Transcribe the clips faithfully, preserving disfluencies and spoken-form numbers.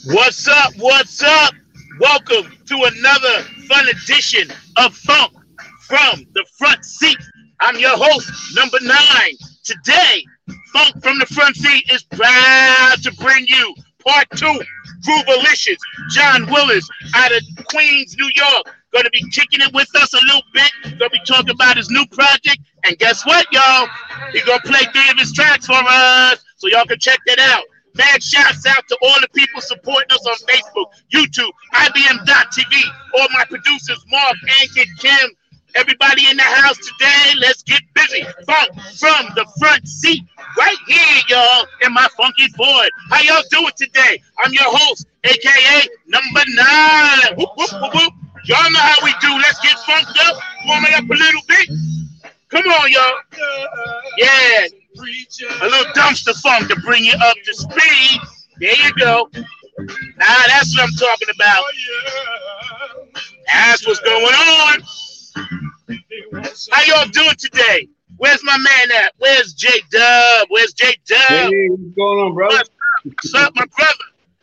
What's up? What's up? Welcome to another fun edition of Funk from the Front Seat. I'm your host, number nine. Today, Funk from the Front Seat is proud to bring you part two. Groovalicious, John Willis out of Queens, New York, going to be kicking it with us a little bit. Going to be talking about his new project. And guess what, y'all? He's going to play three of his tracks for us, so y'all can check that out. Man, shouts out to all the people supporting us on Facebook, YouTube, I B M dot T V, all my producers, Mark, Ankit, Kim, everybody in the house today. Let's get busy. Funk from the Front Seat, right here, y'all, in my funky Ford. How y'all doing today? I'm your host, a k a number nine. Whoop, whoop, whoop, whoop. Y'all know how we do. Let's get funked up, warm it up a little bit. Come on, y'all. Yeah. A little dumpster funk to bring you up to speed. There you go. Ah, that's what I'm talking about. That's what's going on. How y'all doing today? Where's my man at? Where's J Dub? Where's J Dub? Hey, what's going on, bro? What's up, what's up my brother?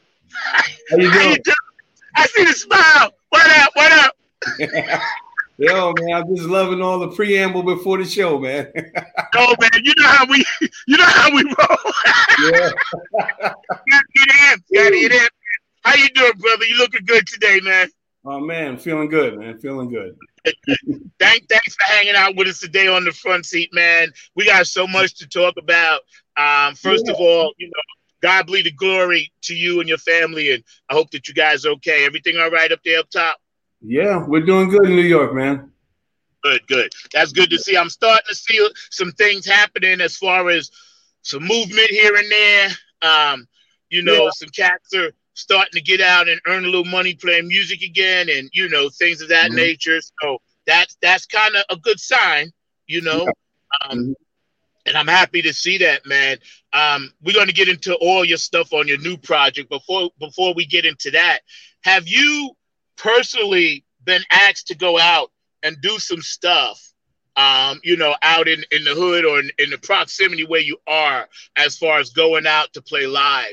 How you doing? How you doing? I see the smile. What up? What up? Yo, man, I'm just loving all the preamble before the show, man. Oh man, you know how we, you know how we roll. Yeah. Gotta get in, gotta get in. How you doing, brother? You looking good today, man. Oh man, feeling good, man. Feeling good. Thank, thanks for hanging out with us today on the Front Seat, man. We got so much to talk about. Um, first yeah. of all, you know, God be the glory to you and your family, and I hope that you guys are okay. Everything all right up there up top? Yeah, we're doing good in New York, man. Good, good. That's good to see. I'm starting to see some things happening as far as some movement here and there. Um, you know, yeah. some cats are starting to get out and earn a little money playing music again, and you know, things of that mm-hmm. nature. So that's that's kind of a good sign, you know. Yeah. Um, mm-hmm. And I'm happy to see that, man. Um, we're going to get into all your stuff on your new project. Before before we get into that, have you personally been asked to go out and do some stuff, um, you know, out in, in the hood or in, in the proximity where you are as far as going out to play live?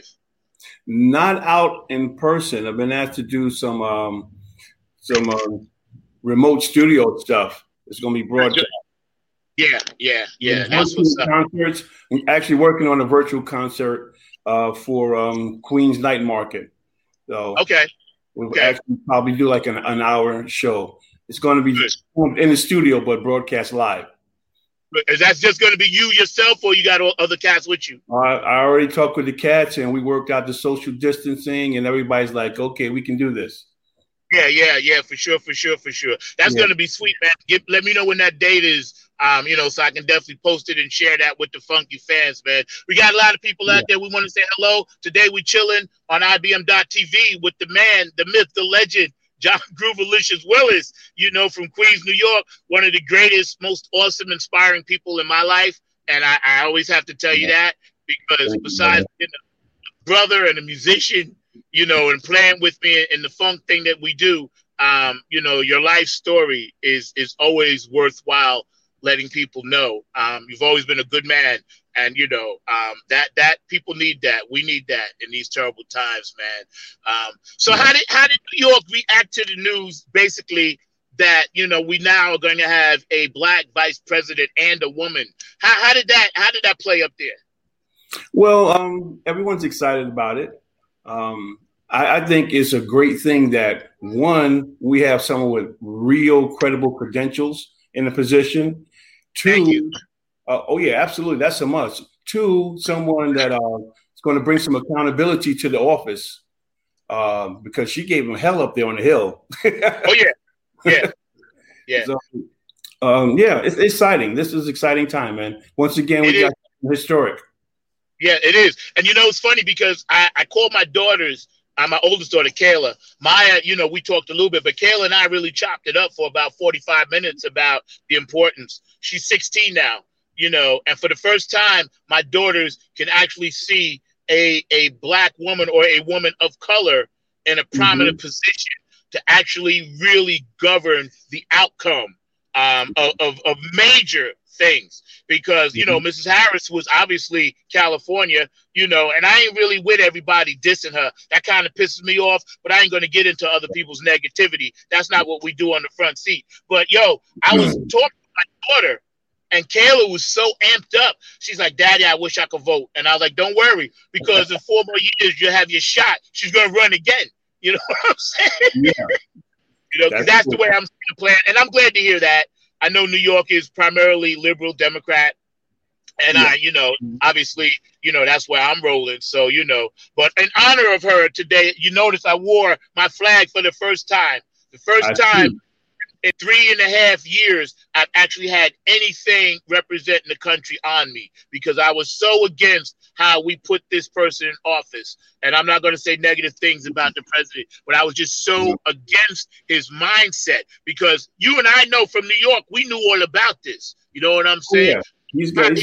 Not out in person. I've been asked to do some um, some um, remote studio stuff. It's going to be broadcast. Yeah, yeah, yeah. That's what's up. Concerts. I'm actually working on a virtual concert uh, for um, Queens Night Market. So okay. We'll okay. actually probably do like an, an hour show. It's going to be Good. in the studio, but broadcast live. Is that just going to be you yourself, or you got all other cats with you? Uh, I already talked with the cats, and we worked out the social distancing, and everybody's like, okay, we can do this. Yeah, yeah, yeah, for sure, for sure, for sure. That's yeah. going to be sweet, man. Get, let me know when that date is, um, you know, so I can definitely post it and share that with the funky fans, man. We got a lot of people out yeah. there. We want to say hello. Today we chilling on I B M dot T V with the man, the myth, the legend, John Groovalicious Willis, you know, from Queens, New York, one of the greatest, most awesome, inspiring people in my life. And I, I always have to tell you that because Thank besides you, being a brother and a musician, you know, and playing with me in the funk thing that we do, um, you know, your life story is is always worthwhile letting people know. Um, you've always been a good man, and you know um, that that people need that. We need that in these terrible times, man. Um, so how did how did New York react to the news, basically, that you know we now are going to have a black vice president and a woman? How how did that how did that play up there? Well, um, everyone's excited about it. Um, I, I think it's a great thing that, one, we have someone with real credible credentials in the position. Two, uh, oh, yeah, absolutely. That's a must. Two, someone that uh, is going to bring some accountability to the office uh, because she gave him hell up there on the Hill. Oh, yeah. Yeah. Yeah. So, um, yeah, it's, it's exciting. This is an exciting time, man. Once again, we it got is. historic. Yeah, it is. And, you know, it's funny because I, I called my daughters, uh, my oldest daughter, Kayla. Maya, you know, we talked a little bit, but Kayla and I really chopped it up for about forty-five minutes about the importance. She's sixteen now, you know, and for the first time, my daughters can actually see a, a black woman or a woman of color in a prominent mm-hmm. position to actually really govern the outcome um, of, of, of major things because, you know, Missus Harris was obviously California, you know, and I ain't really with everybody dissing her. That kind of pisses me off, but I ain't going to get into other people's negativity. That's not what we do on the front seat. But, yo, I was talking to my daughter, and Kayla was so amped up. She's like, Daddy, I wish I could vote. And I was like, don't worry, because in four more years, you'll have your shot. She's going to run again. You know what I'm saying? Yeah. You know, that's, that's cool. The way I'm seeing the plan. And I'm glad to hear that. I know New York is primarily liberal Democrat. And yeah. I, you know, obviously, you know, that's where I'm rolling. So, you know, but in honor of her today, you notice I wore my flag for the first time. The first I time see. In three and a half years, I've actually had anything representing the country on me because I was so against how we put this person in office. And I'm not going to say negative things about the president, but I was just so against his mindset because you and I know from New York, we knew all about this. You know what I'm saying? Oh, yeah. He's good. He's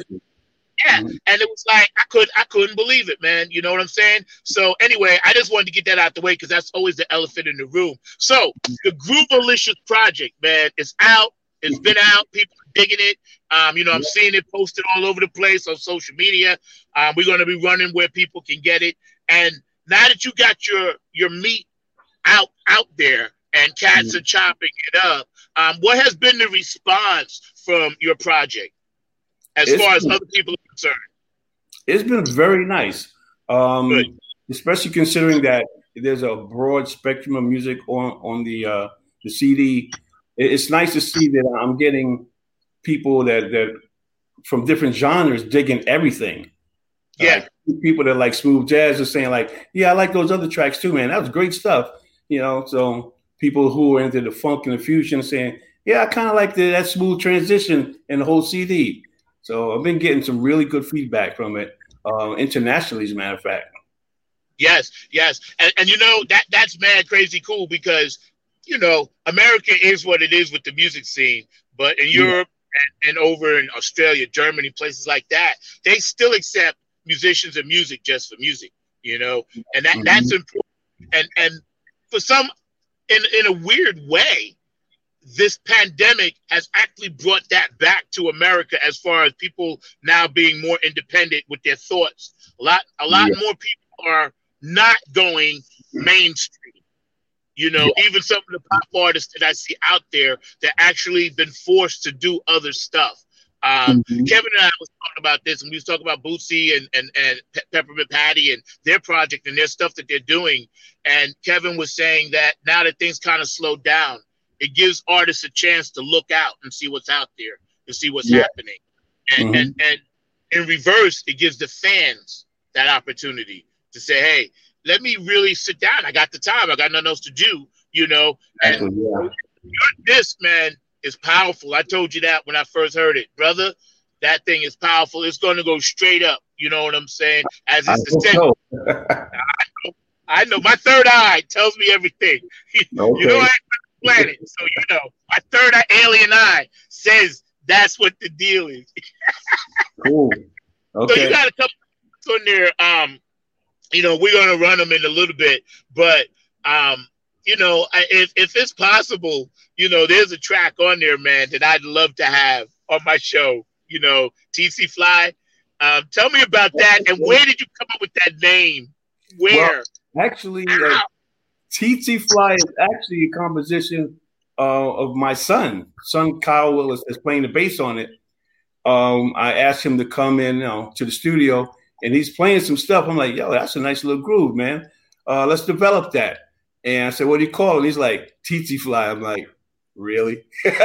Yeah, mm-hmm. And it was like I could I couldn't believe it, man. You know what I'm saying? So anyway, I just wanted to get that out the way because that's always the elephant in the room. So the Groovalicious project, man, is out. It's been out. People are digging it. Um, you know, I'm seeing it posted all over the place on social media. Um, we're going to be running where people can get it. And now that you got your your meat out out there and cats mm-hmm. are chopping it up, um, what has been the response from your project? As it's far as been, other people are concerned, it's been very nice, um, especially considering that there's a broad spectrum of music on on the uh, the C D. It's nice to see that I'm getting people that that from different genres digging everything. Yeah, uh, people that like smooth jazz are saying like, "Yeah, I like those other tracks too, man. That was great stuff." You know, so people who are into the funk and the fusion are saying, "Yeah, I kind of like the, that smooth transition in the whole C D." So I've been getting some really good feedback from it uh, internationally, as a matter of fact. Yes, yes. And, and, you know, that that's mad crazy cool because, you know, America is what it is with the music scene. But in Europe yeah. and, and over in Australia, Germany, places like that, they still accept musicians and music just for music, you know. And that, mm-hmm. that's important. And, and for some, in, in a weird way, this pandemic has actually brought that back to America as far as people now being more independent with their thoughts. A lot, a lot yeah. more people are not going mainstream. You know, yeah. even some of the pop artists that I see out there that actually been forced to do other stuff. Um, mm-hmm. Kevin and I was talking about this, and we was talking about Bootsy and and and Pe- Peppermint Patty and their project and their stuff that they're doing. And Kevin was saying that now that things kind of slowed down, it gives artists a chance to look out and see what's out there, to see what's yeah. happening. And, mm-hmm. and and in reverse, it gives the fans that opportunity to say, hey, let me really sit down. I got the time. I got nothing else to do, you know. And yeah. your disc, man, is powerful. I told you that when I first heard it. Brother, that thing is powerful. It's going to go straight up. You know what I'm saying? As it's the know. I, know, I know. My third eye tells me everything. Okay. You know, I planet. So, you know, my third eye, alien eye, says that's what the deal is. Cool. Okay. So you got a couple on there. Um, you know, we're gonna run them in a little bit, but um, you know, if if it's possible, you know, there's a track on there, man, that I'd love to have on my show. You know, T C Fly. Um, tell me about that, and where did you come up with that name? Where? Well, actually. Uh, T T Fly is actually a composition uh, of my son. Son Kyle Willis is playing the bass on it. Um, I asked him to come in, you know, to the studio, and he's playing some stuff. I'm like, yo, that's a nice little groove, man. Uh, let's develop that. And I said, what do you call it? And he's like, T T Fly. I'm like, really?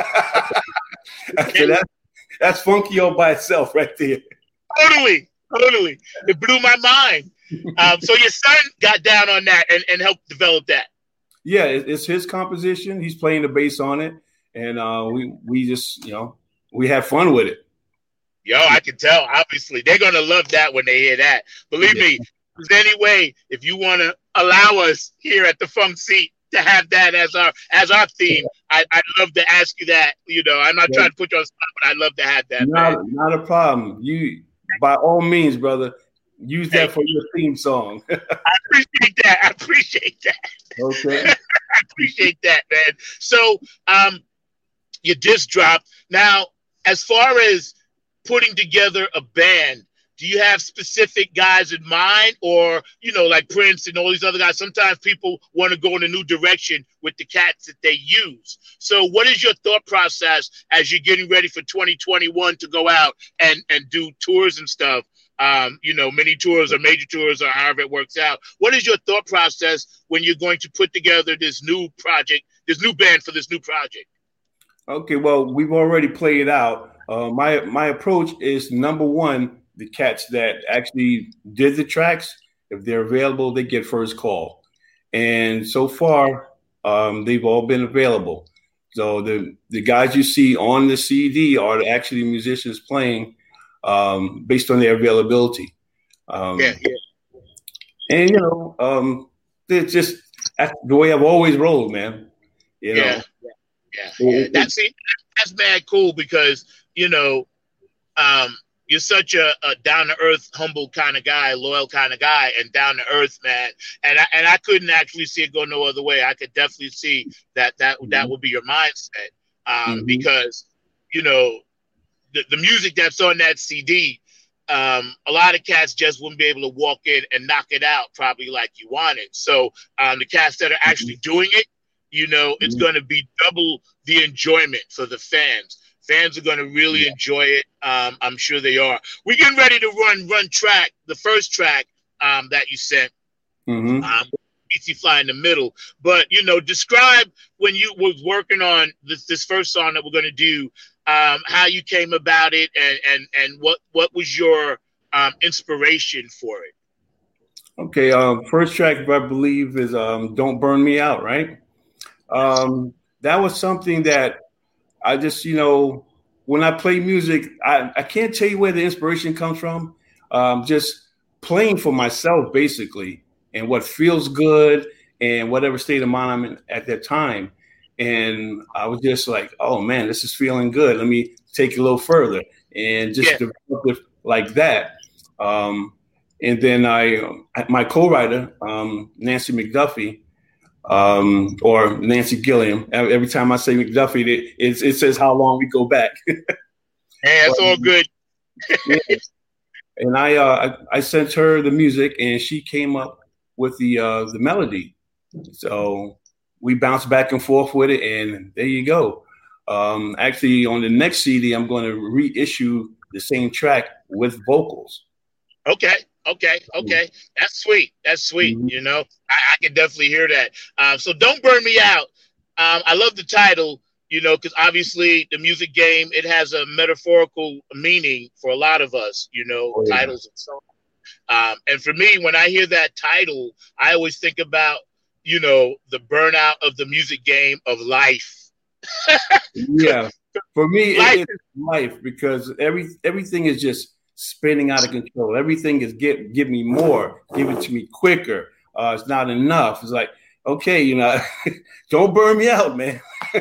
I said, that's, that's funky all by itself right there. Totally, totally. It blew my mind. Um, so your son got down on that and, and helped develop that. Yeah, it, it's his composition. He's playing the bass on it, and uh, we we just you know we have fun with it. Yo, I can tell. Obviously, they're gonna love that when they hear that. Believe yeah. me, if there's any way, if you want to allow us here at the Funk Seat to have that as our as our theme, I, I'd love to ask you that. You know, I'm not yeah. trying to put you on spot, but I'd love to have that. Not, not a problem. You, by all means, brother. Use that for your theme song. I appreciate that. I appreciate that. Okay. I appreciate that, man. So, um, your disc dropped. Now, as far as putting together a band, do you have specific guys in mind, or, you know, like Prince and all these other guys? Sometimes people want to go in a new direction with the cats that they use. So what is your thought process as you're getting ready for twenty twenty-one to go out and, and do tours and stuff? Um, you know, mini tours or major tours or however it works out. What is your thought process when you're going to put together this new project, this new band for this new project? Okay, well, we've already played it out. Uh, my my approach is, number one, the cats that actually did the tracks, if they're available, they get first call. And so far, um, they've all been available. So the, the guys you see on the C D are actually musicians playing um, based on their availability. Um, yeah, yeah. And, you know, um, it's just that's the way I've always rolled, man. You know? Yeah, yeah, yeah. yeah. That's, that's mad cool because, you know, um, you're such a, a down-to-earth, humble kind of guy, loyal kind of guy, and down-to-earth, man. And I, and I couldn't actually see it go no other way. I could definitely see that that, mm-hmm. that would be your mindset um, mm-hmm. because, you know, the, the music that's on that C D, um, a lot of cats just wouldn't be able to walk in and knock it out probably like you wanted. So um, the cats that are actually mm-hmm. doing it, you know, mm-hmm. it's going to be double the enjoyment for the fans. Fans are going to really yeah. enjoy it. Um, I'm sure they are. We're getting ready to run run track, the first track um, that you sent. Mm-hmm. Um, B T Fly in the middle. But, you know, describe when you was working on this, this first song that we're going to do, um, how you came about it and and, and what, what was your um, inspiration for it? Okay, um, first track, I believe, is um, Don't Burn Me Out, right? Um, that was something that I just, you know, when I play music, I, I can't tell you where the inspiration comes from. Um, just playing for myself, basically, and what feels good and whatever state of mind I'm in at that time. And I was just like, oh, man, this is feeling good. Let me take it a little further and just yeah. develop it like that. Um, and then I, my co-writer, um, Nancy McDuffie, Um, or Nancy Gilliam. Every time I say McDuffie, it, it, it says how long we go back. Hey, that's all good. yeah. And I, uh, I I sent her the music, and she came up with the uh, the melody. So we bounced back and forth with it, and there you go. Um, actually, on the next C D, I'm going to reissue the same track with vocals. Okay. Okay, okay, that's sweet. That's sweet. Mm-hmm. You know, I, I can definitely hear that. Um, so Don't Burn Me Out. Um, I love the title, you know, because obviously the music game, it has a metaphorical meaning for a lot of us, you know, oh, yeah. titles and songs. Um, and for me, when I hear that title, I always think about, you know, the burnout of the music game of life. yeah, for me, life. It is life because every everything is just spinning out of control. Everything is give give me more, give it to me quicker. Uh, it's not enough. It's like, okay, you know, don't burn me out, man.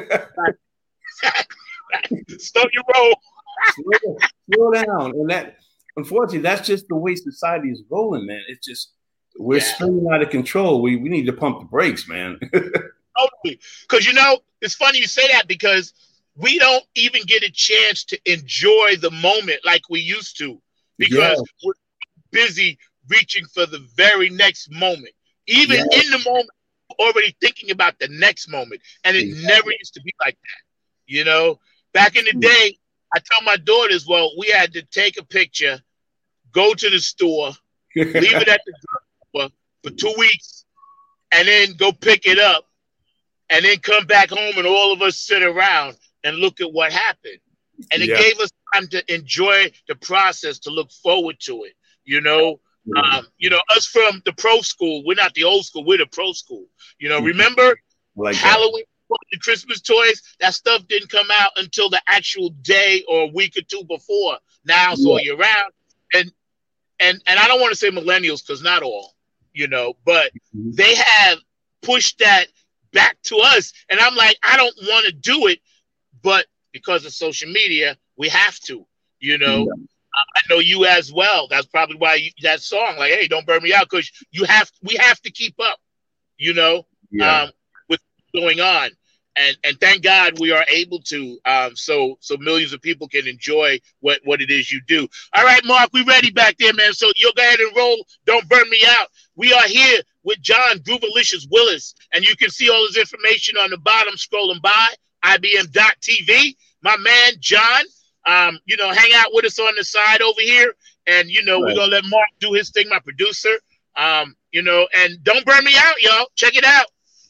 Stop your roll. slow, slow down. And that, unfortunately, that's just the way society is rolling, man. It's just we're yeah. spinning out of control. We we need to pump the brakes, man. Totally. Because, you know, it's funny you say that because we don't even get a chance to enjoy the moment like we used to. Because yeah. we're busy reaching for the very next moment. Even yeah. in the moment, already thinking about the next moment. And it exactly. never used to be like that. You know, back in the day, I tell my daughters, well, we had to take a picture, go to the store, leave it at the store for two weeks, and then go pick it up, and then come back home and all of us sit around and look at what happened. And it yeah. gave us time to enjoy the process, to look forward to it. You know, mm-hmm. um, you know, us from the pro school, we're not the old school, we're the pro school. You know, mm-hmm. remember like Halloween, the Christmas toys? That stuff didn't come out until the actual day or a week or two before. Now it's yeah. all year round. And and and I don't want to say millennials because not all, you know, but mm-hmm. they have pushed that back to us. And I'm like, I don't want to do it, but because of social media, we have to, you know. Yeah. I know you as well. That's probably why you, that song, like, hey, don't burn me out, because you have, we have to keep up, you know, yeah. um, with what's going on. and and thank God we are able to, um, so so millions of people can enjoy what what it is you do. All right, Mark, we ready back there, man. So you'll go ahead and roll. Don't burn me out. We are here with John Groovalicious Willis, and you can see all his information on the bottom scrolling by I B M dot T V. My man John, um, you know, hang out with us on the side over here, and you know, right. We're gonna let Mark do his thing, my producer. Um, you know, and don't burn me out, y'all. Check it out.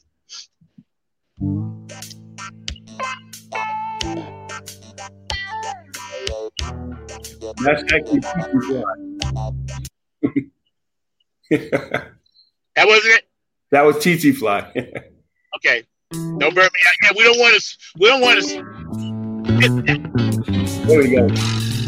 That's actually that wasn't it. That was T T Fly. Okay, don't burn me out. Yeah, we don't want to. We don't want to. There we go.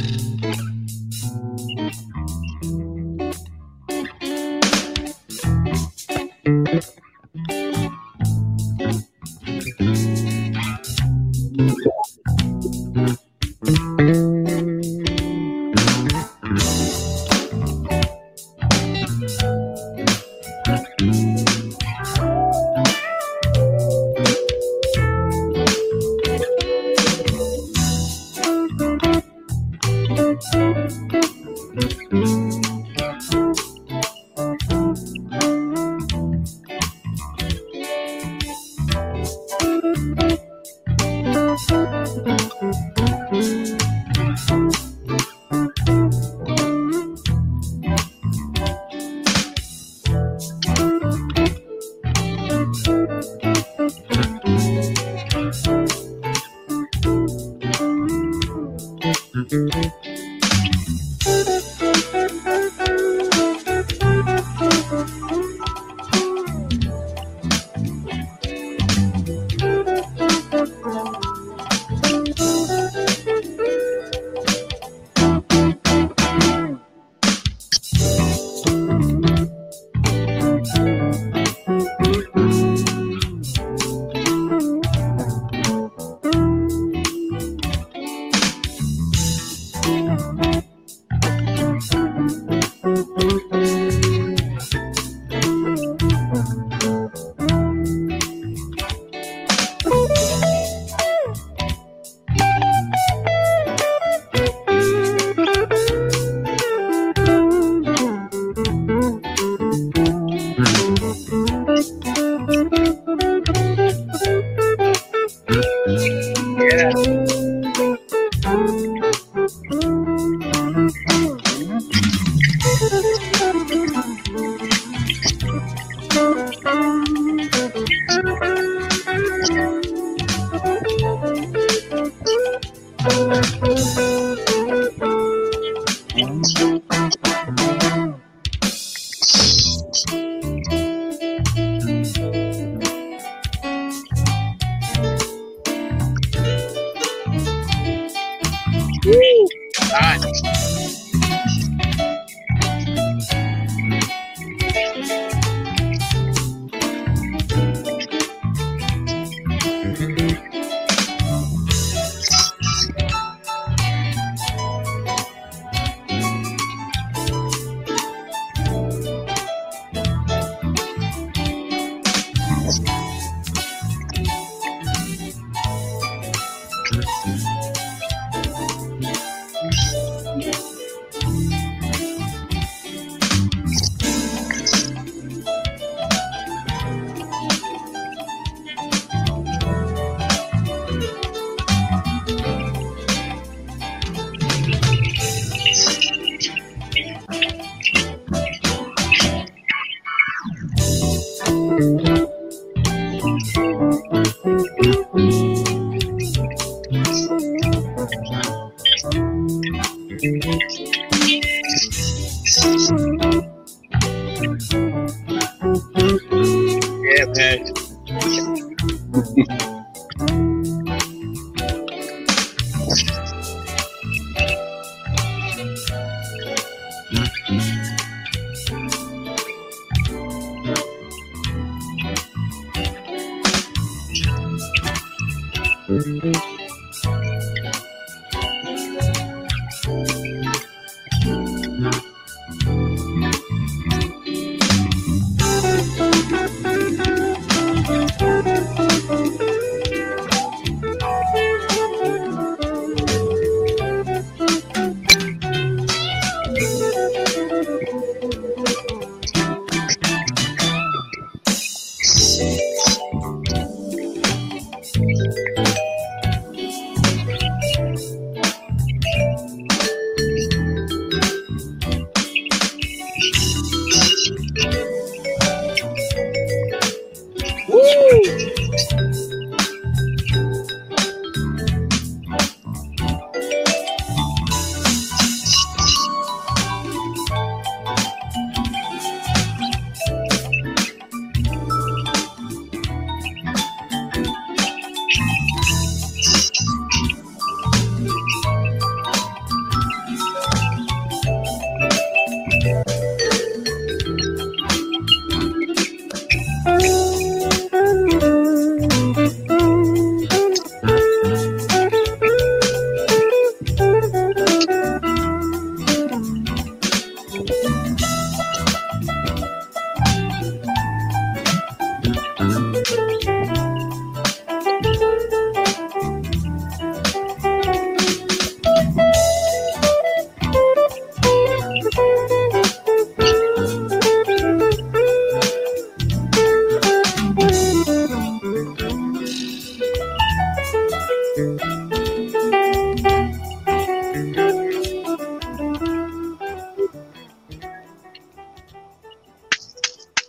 Yeah, man.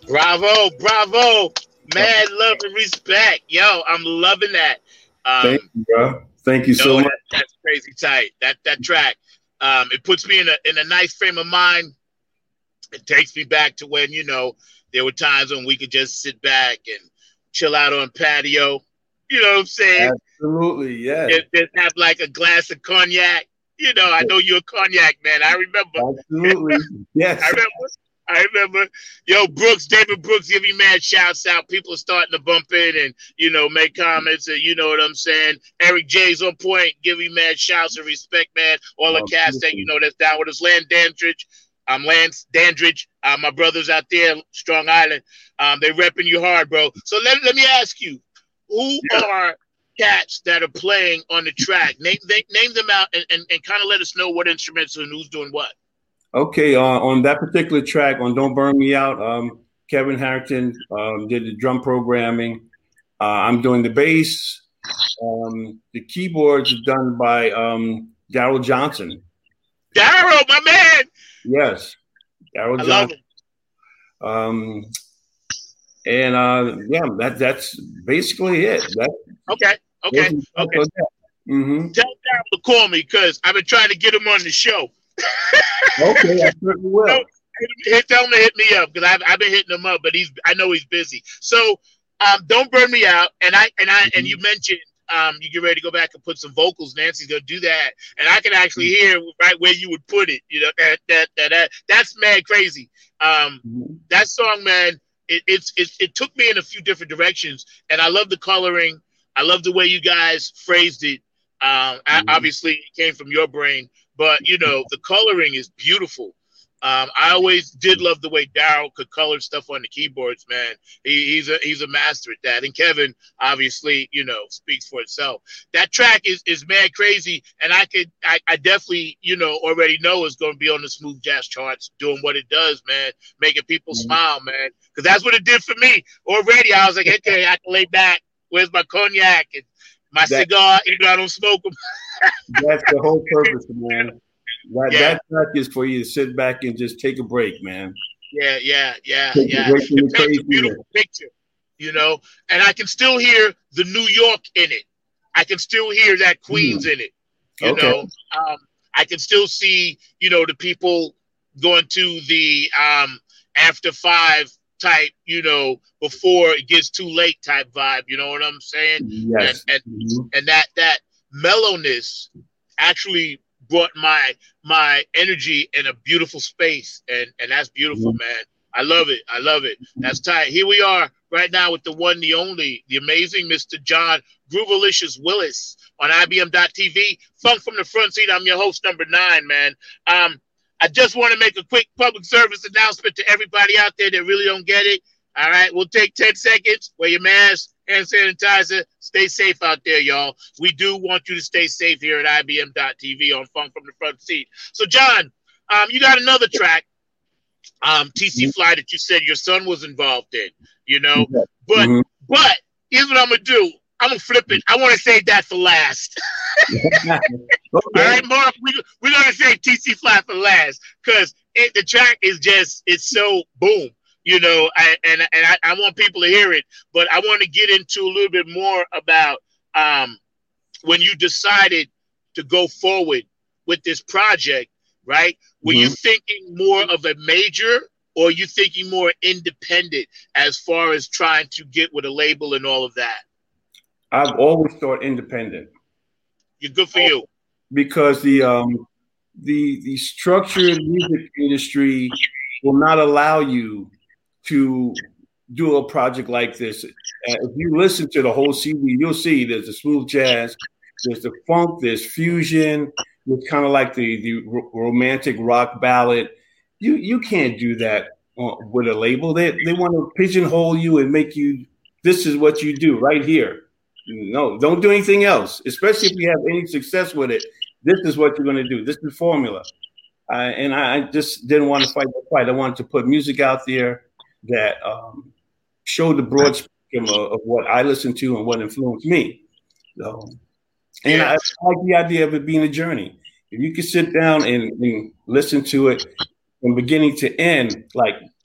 Bravo, bravo. Mad love and respect. Yo, I'm loving that. Um, Thank you, bro. Thank you so no, much. That, that's crazy tight. That that track. Um, it puts me in a in a nice frame of mind. It takes me back to when, you know, there were times when we could just sit back and chill out on patio. You know what I'm saying? Absolutely, yeah. Just, just have like a glass of cognac. You know, I know you're a cognac man. I remember. Absolutely. Yes. I remember. I remember. Yo, Brooks, David Brooks giving mad shouts out. People are starting to bump in and, you know, make comments and you know what I'm saying. Eric J's on point, giving mad shouts and respect, man. All the oh, cast that, you know, that's down with us. Land Dandridge. I'm um, Lance Dandridge. Uh, my brothers out there, Strong Island. Um, they repping you hard, bro. So let, let me ask you, who yeah. are cats that are playing on the track? Name they, name them out and, and, and kind of let us know what instruments and who's doing what. Okay, uh, on that particular track, on Don't Burn Me Out, um, Kevin Harrington um, did the drum programming. Uh, I'm doing the bass. Um, the keyboards are done by um, Daryl Johnson. Daryl, my man! Yes, Daryl Johnson. Love him. Um, and uh, yeah, that that's basically it. That, okay, okay, okay. Mm-hmm. Tell Daryl to call me because I've been trying to get him on the show. Okay, I certainly will. So, hit, tell him to hit me up because I've, I've been hitting him up, but he's I know he's busy. So um, Don't Burn Me Out, and I and I mm-hmm. and you mentioned um, you get ready to go back and put some vocals. Nancy's gonna do that, and I can actually hear right where you would put it. You know that that that, that that's mad crazy. Um, mm-hmm. That song, man, it, it's it, it took me in a few different directions, and I love the coloring. I love the way you guys phrased it. Um, mm-hmm. I, obviously, it came from your brain. But, you know, the coloring is beautiful. Um, I always did love the way Daryl could color stuff on the keyboards, man. He, he's a he's a master at that. And Kevin, obviously, you know, speaks for itself. That track is is mad crazy. And I could I, I definitely, you know, already know it's going to be on the smooth jazz charts doing what it does, man, making people mm-hmm. smile, man. Because that's what it did for me already. I was like, okay, I can lay back. Where's my cognac and my that, cigar? Even though I don't smoke them. That's the whole purpose, man. That, yeah. that track is for you to sit back and just take a break, man. Yeah, yeah, yeah, take yeah. It paints a beautiful picture, you know. And I can still hear the New York in it. I can still hear that Queens mm. in it. You okay. know, um, I can still see, you know, the people going to the um, after five type, you know, before it gets too late type vibe. You know what I'm saying? Yes. And and, mm-hmm. and that that. mellowness actually brought my my energy in a beautiful space, and and that's beautiful, mm-hmm. man. I love it. I love it. That's tight. Here we are right now with the one, the only, the amazing Mister John Groovalicious Willis on I B M dot T V. Funk from the front seat. I'm your host, number nine, man. Um, I just want to make a quick public service announcement to everybody out there that really don't get it. All right, we'll take ten seconds. Wear your mask, hand sanitizer. Stay safe out there, y'all. We do want you to stay safe here at I B M dot T V on Funk from the Front Seat. So, John, um, you got another track, um, T C Fly, that you said your son was involved in, you know. But, mm-hmm. but here's what I'm going to do. I'm going to flip it. I want to save that for last. Okay. All right, Mark, we, we're going to save T C Fly for last because the track is just, it's so boom. You know, I, and and I, I want people to hear it, but I want to get into a little bit more about um, when you decided to go forward with this project, right? Were mm-hmm. you thinking more of a major, or are you thinking more independent as far as trying to get with a label and all of that? I've always thought independent. You're good for you. Because the um, the the structured music industry will not allow you to do a project like this. Uh, if you listen to the whole C D, you'll see there's the smooth jazz, there's the funk, there's fusion, there's kind of like the, the r- romantic rock ballad. You you can't do that uh, with a label. They they want to pigeonhole you and make you, this is what you do right here. No, don't do anything else, especially if you have any success with it. This is what you're going to do. This is the formula. Uh, and I, I just didn't want to fight the fight. I wanted to put music out there that um, showed the broad spectrum of, of what I listened to and what influenced me. So, and yeah. I, I like the idea of it being a journey. If you can sit down and, and listen to it from beginning to end, like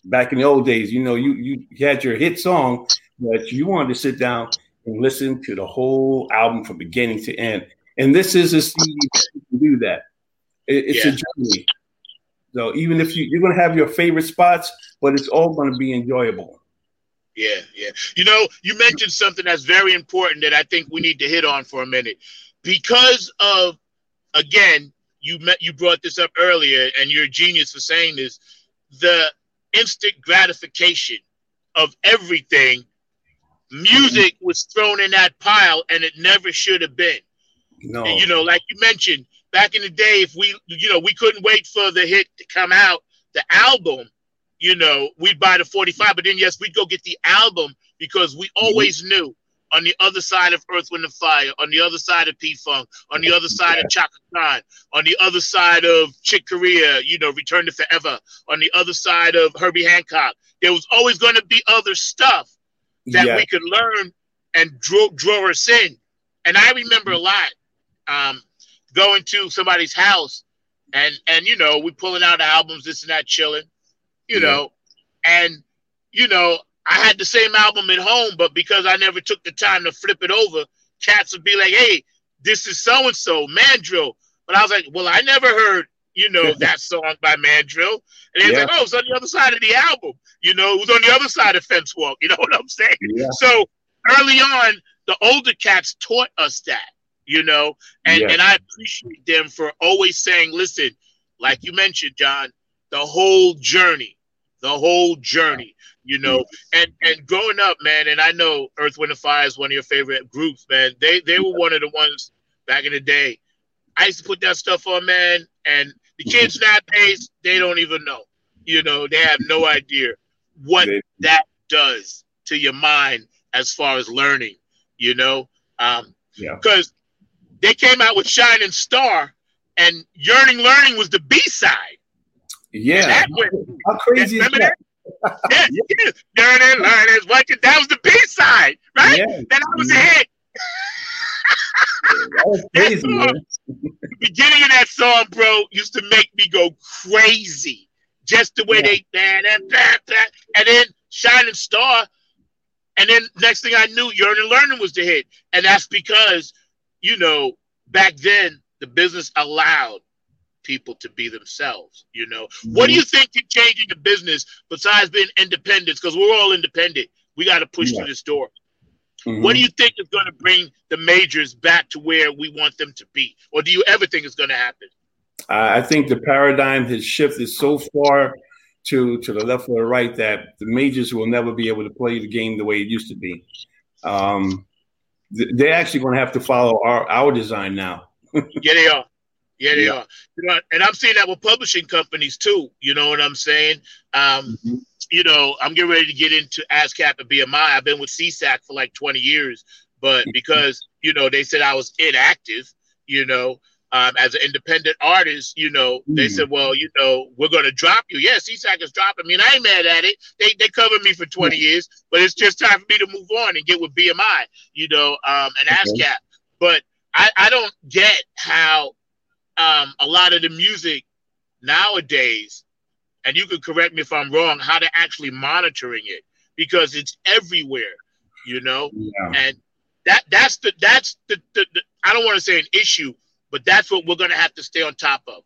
back in the old days, you know, you you had your hit song, but you wanted to sit down and listen to the whole album from beginning to end. And this is a C D that you can do that. It, it's yeah. a journey. So even if you, you're going to have your favorite spots, but it's all going to be enjoyable. Yeah, yeah. You know, you mentioned something that's very important that I think we need to hit on for a minute. Because of, again, you met, you brought this up earlier, and you're a genius for saying this, the instant gratification of everything. Music was thrown in that pile, and it never should have been. No. And, you know, like you mentioned, back in the day, if we, you know, we couldn't wait for the hit to come out, the album, you know, we'd buy the forty-five, but then, yes, we'd go get the album because we always mm-hmm. knew on the other side of Earth, Wind and Fire, on the other side of P-Funk, on the other side yeah. of Chaka Khan, on the other side of Chick Corea, you know, Return to Forever, on the other side of Herbie Hancock, there was always going to be other stuff that yeah. we could learn and draw, draw us in. And I remember a lot um, going to somebody's house and, and, you know, we pulling out albums, this and that, chilling, you yeah. know, and, you know, I had the same album at home, but because I never took the time to flip it over, cats would be like, hey, this is so-and-so, Mandrill. But I was like, well, I never heard, you know, that song by Mandrill. And they was yeah. like, oh, it's on the other side of the album. You know, it was on the other side of Fence Walk. You know what I'm saying? Yeah. So early on, the older cats taught us that, you know, and, yeah. and I appreciate them for always saying, listen, like you mentioned, John, the whole journey, the whole journey, you know, and, and growing up, man, and I know Earth, Wind and Fire is one of your favorite groups, man. They, they were one of the ones back in the day. I used to put that stuff on, man, and the kids nowadays, they don't even know. You know, they have no idea what that does to your mind as far as learning, you know? Um, yeah. Because they came out with Shining Star, and Yearning Learning was the B-side. Yeah. That went, how crazy is that? that? yeah, yeah. Yearning Learning is what you, that was the B-side, right? Yeah. Then I was a hit. That was crazy, that song, the beginning of that song, bro, used to make me go crazy. Just the way yeah. they and, and, and then Shining Star, and then next thing I knew, Yearning Learning was the hit. And that's because, you know, back then the business allowed people to be themselves, you know. Mm-hmm. What do you think can change in the business besides being independent? Because we're all independent. We got to push yeah. through this door. Mm-hmm. What do you think is going to bring the majors back to where we want them to be? Or do you ever think it's going to happen? I think the paradigm has shifted so far to, to the left or the right that the majors will never be able to play the game the way it used to be. Um, they're actually going to have to follow our, our design now. Yeah, they are. Yeah, they yeah. are. You know, and I'm seeing that with publishing companies too. You know what I'm saying? Um, mm-hmm. You know, I'm getting ready to get into ASCAP and B M I. I've been with C S A C for like twenty years, but because, you know, they said I was inactive, you know, um, as an independent artist, you know, mm. they said, well, you know, we're going to drop you. Yeah, C S A C is dropping me, and I ain't mad at it. They they covered me for twenty years, but it's just time for me to move on and get with B M I, you know, um, and ASCAP. Okay. But I, I don't get how um, a lot of the music nowadays, and you can correct me if I'm wrong, how they're actually monitoring it, because it's everywhere, you know? Yeah. And that that's the that's the, the, the I don't want to say an issue, but that's what we're gonna have to stay on top of.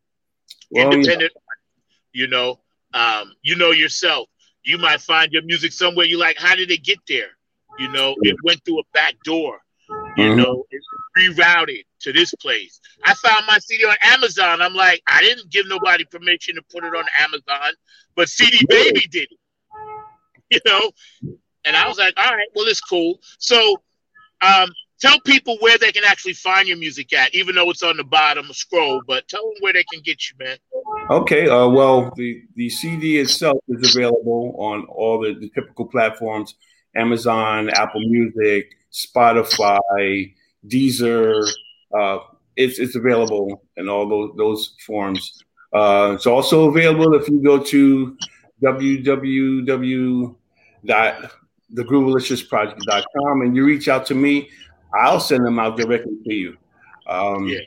Well, independent, yeah. you know, um, you know yourself. You might find your music somewhere you like, how did it get there? You know, yeah. it went through a back door, you mm-hmm. know, it's rerouted to this place. I found my C D on Amazon. I'm like, I didn't give nobody permission to put it on Amazon, but C D Baby did it, you know? And I was like, all right, well, it's cool. So um, tell people where they can actually find your music at, even though it's on the bottom of scroll, but tell them where they can get you, man. Okay. Uh, well, the, the C D itself is available on all the, the typical platforms, Amazon, Apple Music, Spotify, Deezer. Uh, it's it's available in all those those forms. Uh, it's also available if you go to w w w dot the groovelicious project dot com and you reach out to me. I'll send them out directly to you. Um, yeah.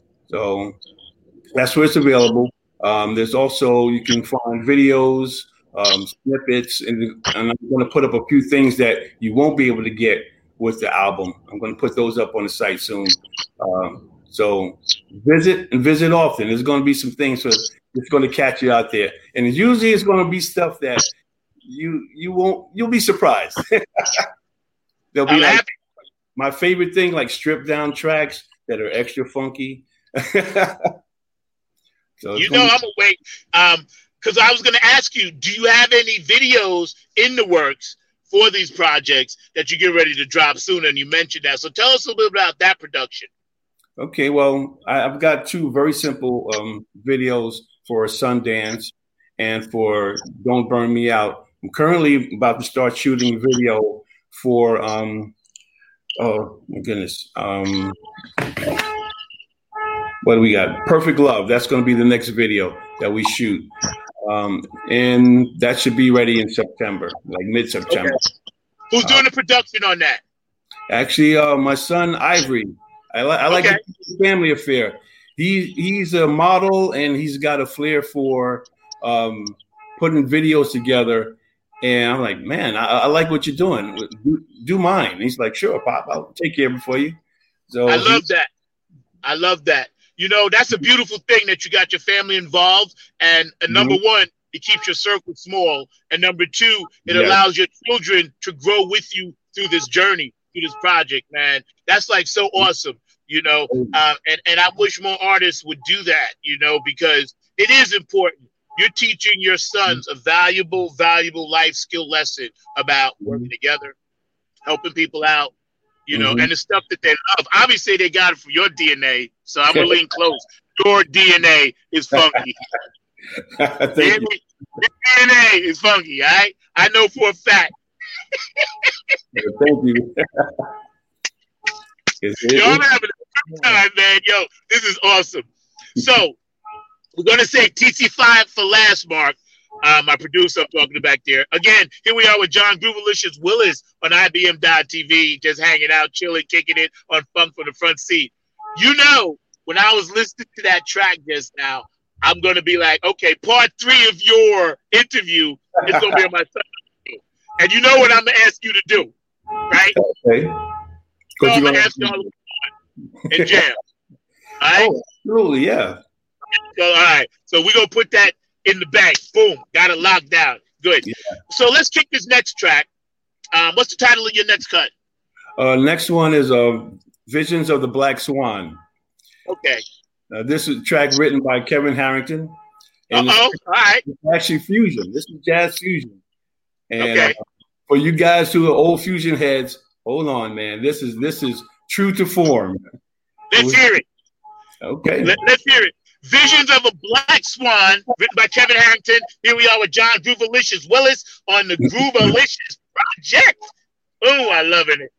So that's where it's available. Um, there's also, you can find videos um, snippets, and, and I'm going to put up a few things that you won't be able to get with the album. I'm going to put those up on the site soon. Um, so visit and visit often. There's going to be some things so it's going to catch you out there, and usually it's going to be stuff that you you won't you'll be surprised. There'll be like my favorite thing, like stripped down tracks that are extra funky. So you know, I'm gonna wait. Um, because I was gonna ask you, do you have any videos in the works for these projects that you get ready to drop soon? And you mentioned that, so tell us a little bit about that production. Okay, well, I, I've got two very simple um, videos for Sundance and for Don't Burn Me Out. I'm currently about to start shooting video for. Um, oh my goodness. Um, What do we got? Perfect Love. That's going to be the next video that we shoot. Um, and that should be ready in September, like mid-September. Okay. Who's doing uh, the production on that? Actually, uh, my son, Ivory. I, li- I like okay. the family affair. He He's a model, and he's got a flair for um, putting videos together. And I'm like, man, I, I like what you're doing. Do, do mine. And he's like, sure, Pop. I'll take care of it for you. So I love that. I love that. You know, that's a beautiful thing that you got your family involved. And uh, number mm-hmm. one, it keeps your circle small. And number two, it yes. allows your children to grow with you through this journey, through this project, man. That's like so awesome, you know. Uh, and, and I wish more artists would do that, you know, because it is important. You're teaching your sons a valuable, valuable life skill lesson about working together, helping people out. You know, mm-hmm. and the stuff that they love. Obviously, they got it from your D N A, so I'm gonna lean close. Your D N A is funky. Your D N A is funky. All right, I know for a fact. Thank you. Yo, I'm having a good time, man. Yo, this is awesome. So we're gonna say T C five for last, Mark. Uh, my producer, I'm talking to back there. Again, here we are with John Groovalicious Willis on I B M dot T V, just hanging out, chilling, kicking it on Funk from the Front Seat. You know, when I was listening to that track just now, I'm going to be like, okay, part three of your interview is going to be on my son. And you know what I'm going to ask you to do, right? Okay. So I'm going to ask you all and jam. All right? Oh, absolutely, yeah. So, all right. So we're going to put that in the bank. Boom. Got it locked down. Good. Yeah. So let's kick this next track. Um, what's the title of your next cut? Uh, next one is uh, Visions of the Black Swan. Okay. Uh, this is a track written by Kevin Harrington. And Uh-oh. All right. It's actually fusion. This is jazz fusion. And okay. uh, for you guys who are old fusion heads, hold on, man. This is this is true to form. Let's was, hear it. Okay. Let, let's hear it. Visions of a Black Swan, written by Kevin Harrington. Here we are with John Groovalicious Willis on the Groovalicious Project. Oh, I loving it.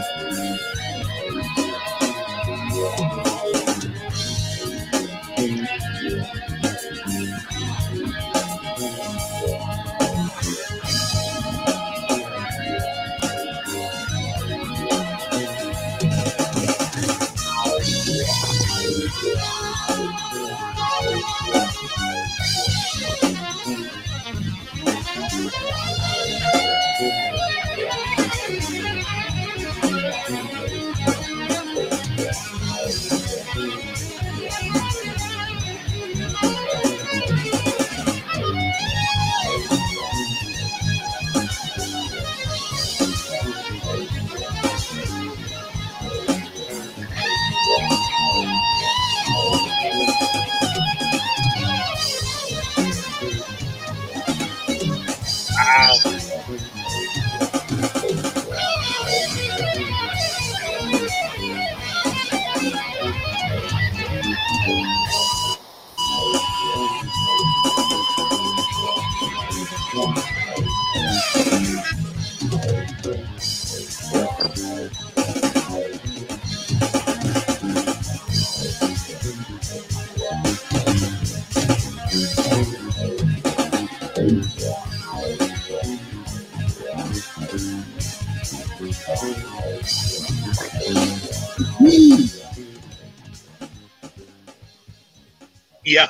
Yo,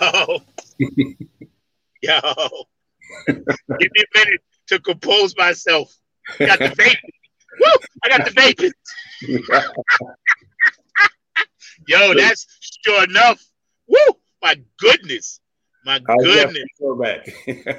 yo, give me a minute to compose myself. I got the vaping. Woo! I got the vaping. Yo, that's sure enough. Woo! My goodness. My goodness. Go back.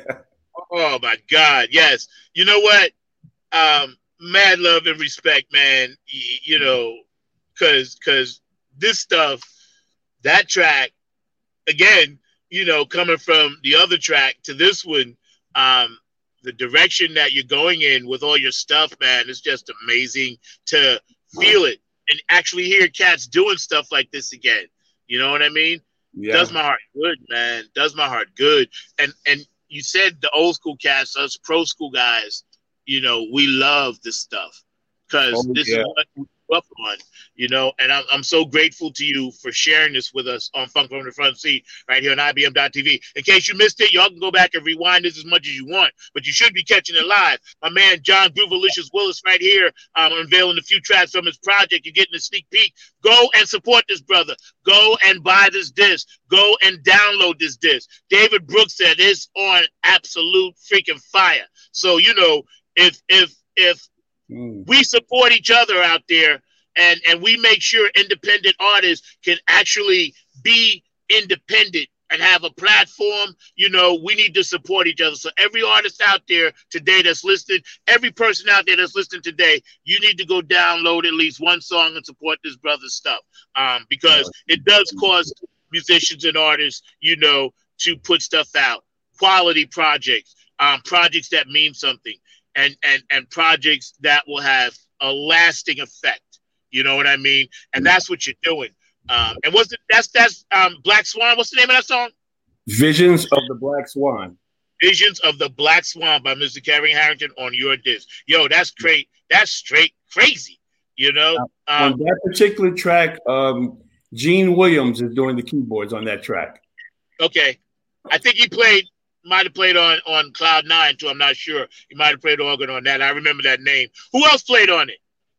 Oh my God. Yes. You know what? Um, mad love and respect, man. Y- you know, cause cause this stuff, that track, again, you know, coming from the other track to this one, um, the direction that you're going in with all your stuff, man, it's just amazing to feel it and actually hear cats doing stuff like this again. You know what I mean? Yeah. Does my heart good, man. Does my heart good. And and you said the old school cats, us pro school guys, you know, we love this stuff because Oh, this yeah. is what we grew up on, you know, and I'm, I'm so grateful to you for sharing this with us on Funk from the Front Seat right here on I B M dot T V. In case you missed it, y'all can go back and rewind this as much as you want, but you should be catching it live. My man, John Groovalicious Willis right here, um, unveiling a few tracks from his project. You're getting a sneak peek. Go and support this brother. Go and buy this disc. Go and download this disc. David Brooks said it's on absolute freaking fire. So, you know, if, if, if, Mm. we support each other out there and, and we make sure independent artists can actually be independent and have a platform, you know, we need to support each other. So every artist out there today that's listening, every person out there that's listening today, you need to go download at least one song and support this brother's stuff. Um, because it does cause musicians and artists, you know, to put stuff out, quality projects, um, projects that mean something. And, and and projects that will have a lasting effect. You know what I mean? And that's what you're doing. Um, and what's it? That's that's um, Black Swan. What's the name of that song? Visions of the Black Swan. Visions of the Black Swan by Mister Kerry Harrington on your disc. Yo, that's great. That's straight crazy. You know. Um, on that particular track, um, Gene Williams is doing the keyboards on that track. Okay, I think he played. Might have played on, on Cloud Nine too. I'm not sure. He might have played organ on that. I remember that name. Who else played on it?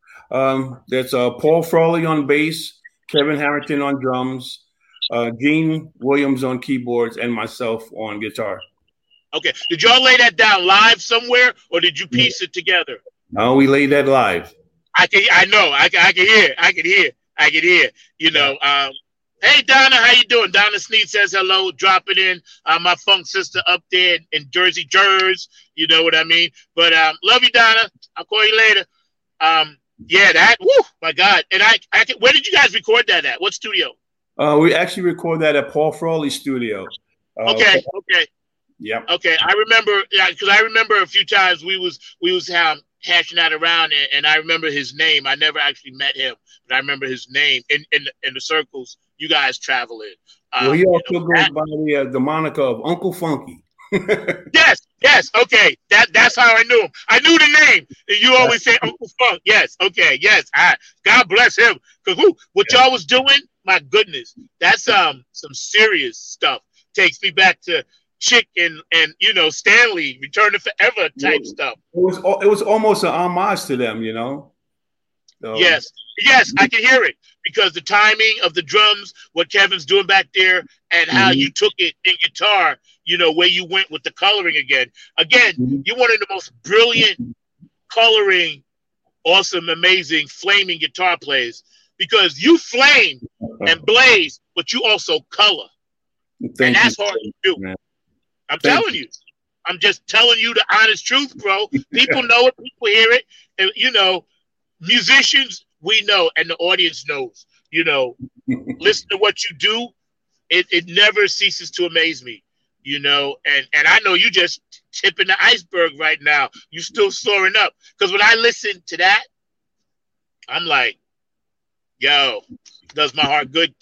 Um, there's uh, Paul Frawley on bass, Kevin Harrington on drums, uh, Gene Williams on keyboards, and myself on guitar. Okay. Did y'all lay that down live somewhere, or did you piece it together? No, we laid that live. I can. I know. I can. I can hear. I can hear. I can hear. You know. Um, Hey, Donna, how you doing? Donna Sneed says hello, dropping in. Uh, my funk sister up there in, in Jersey, Jersey. You know what I mean? But um, love you, Donna. I'll call you later. Um, yeah, that, woo, my God. And I, I can, where did you guys record that at? What studio? Uh, we actually record that at Paul Frawley's studio. Uh, okay, okay. Yeah. Okay, I remember, yeah, because I remember a few times we was, we was um, hashing that around, and, and I remember his name. I never actually met him, but I remember his name in, in, in the circles you guys travel in. Um, well, he also you know, goes that, by the, uh, the moniker of Uncle Funky. yes, Yes, okay. That that's how I knew him. I knew the name. And you always say Uncle Funk. Yes, okay, yes. I, God bless him. Cause who, what y'all was doing, my goodness, that's um some serious stuff. Takes me back to Chick and and you know Stanley, Return to Forever type it, stuff. It was it was almost an homage to them, you know. So. Yes, yes, I can hear it because the timing of the drums, what Kevin's doing back there, and how mm-hmm. you took it in guitar, you know, where you went with the coloring again. Again, mm-hmm. you're one of the most brilliant coloring, awesome, amazing, flaming guitar players because you flame and blaze, but you also color. Thank and that's you. Hard to do. Man. I'm Thank telling you. you. I'm just telling you the honest truth, bro. People know it. People hear it. And, you know, musicians, we know, and the audience knows, you know, listen to what you do. It, it never ceases to amaze me, you know, and, and I know you just tipping the iceberg right now. You still soaring up. Because when I listen to that, I'm like, yo, does my heart good.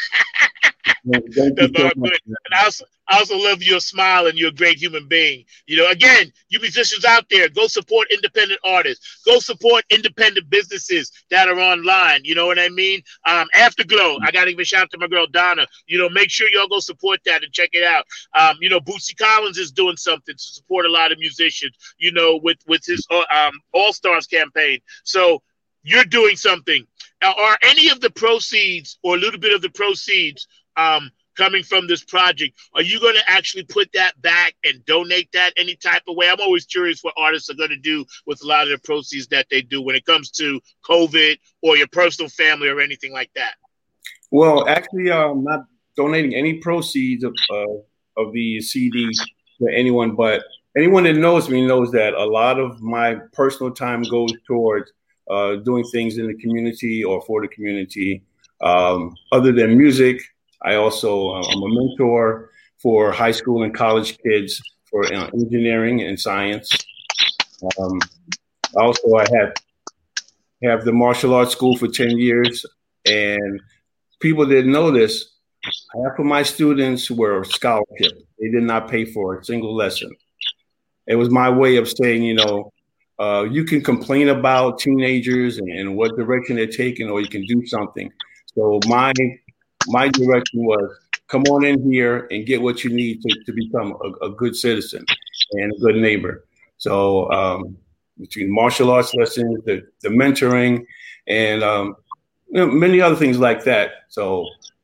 Does my heart good. And I also, I also love your smile and you're a great human being. You know, again, you musicians out there, go support independent artists. Go support independent businesses that are online. You know what I mean? Um, Afterglow, I got to give a shout out to my girl Donna. You know, make sure y'all go support that and check it out. Um, you know, Bootsy Collins is doing something to support a lot of musicians, you know, with, with his uh, um, All-Stars campaign. So you're doing something. Now, are any of the proceeds or a little bit of the proceeds um, coming from this project, are you going to actually put that back and donate that any type of way? I'm always curious what artists are going to do with a lot of the proceeds that they do when it comes to COVID or your personal family or anything like that. Well, actually, I'm not donating any proceeds of uh, of the C D to anyone, but anyone that knows me knows that a lot of my personal time goes towards uh, doing things in the community or for the community. Um, other than music, I also, uh, I'm a mentor for high school and college kids for uh, engineering and science. Um, also, I have, have the martial arts school for ten years. And people didn't know this, half of my students were scholarship. They did not pay for a single lesson. It was my way of saying, you know, uh, you can complain about teenagers and, and what direction they're taking, or you can do something. So my My direction was, come on in here and get what you need to, to become a, a good citizen and a good neighbor. So um, between martial arts lessons, the, the mentoring, and um, you know, many other things like that. So